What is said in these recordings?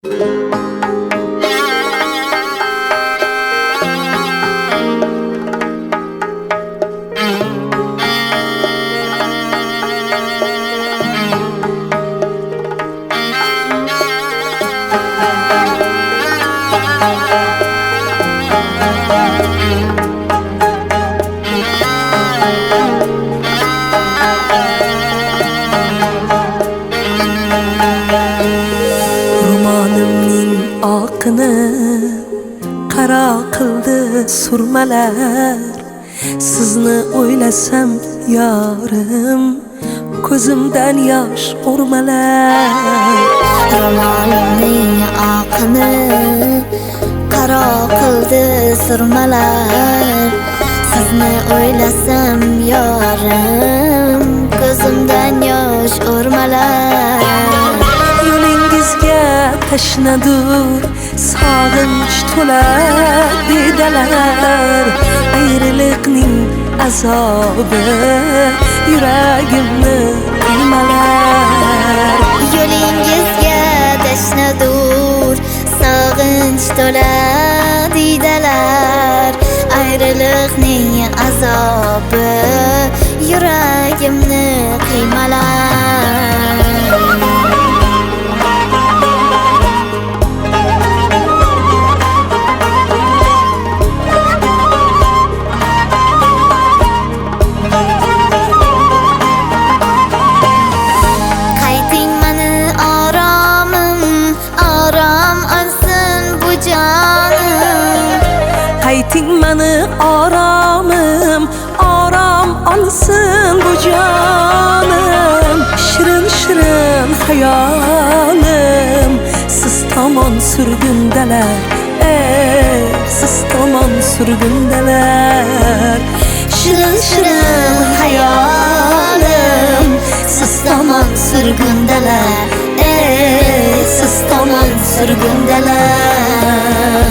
Romanımning oqini qaro qildi surmalar. Sizni o'ylasam yorim, ko'zimdan yosh o'rmalar. Romanimning oqini qaro qildi surmalar. Sizni o'ylasam yorim, ko'zimdan yosh o'rmalar. Yo'lingizga tashnadur sog'inch to'lar dedalar. Ayriliqning azobi yuragimni qiymalar. Yo'lingizga tashnadur sog'inch to'lar dedalar. Ayriliqning azobi yuragimni qiymalar. Qayting mani oromim, orom olsin bu jonim. Shirin shirin hayolim siz tomon surgundalar. Siz tomon surgundalar. Shirin shirin hayolim siz tomon surgundalar. Siz tomon surgundalar.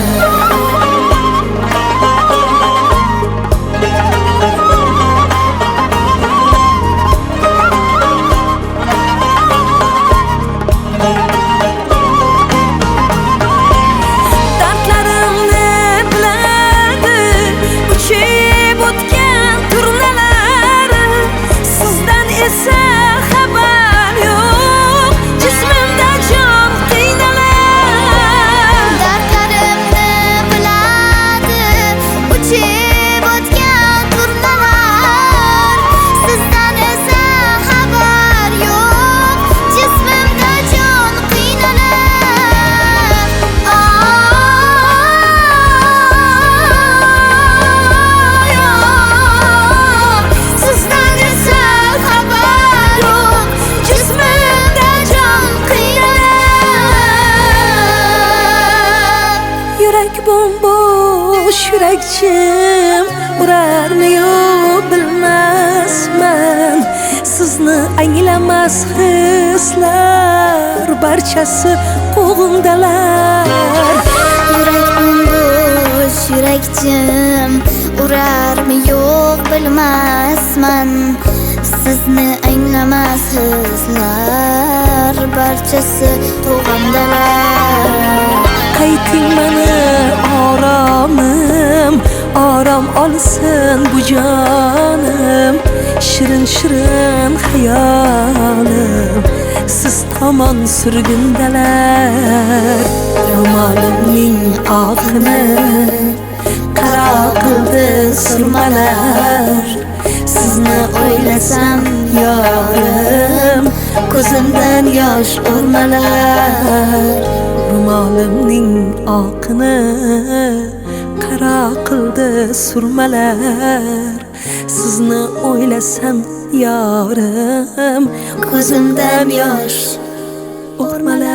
Bomboş yürekçim urarmı bilmezmen. Sizni anglamas hislar barchasi qo'g'imdalar. Yürek bomboş yürekçim urarmı yo'q bilmasman. Sizni anglamas hislar barchasi qo'g'imdalar. Qayting mani oromim, orom olsin bu jonim. Shirin shirin hayolim siz tomon surgundalar. Romanimning oqini qaro qildi surmalar. Sizni o'ylasam yorim, ko'zimdan yosh o'rmalar. Romanimning oqini qaro qildi surmalar. Sizni o'ylasam yorim, ko'zimdan yosh o'rmalar.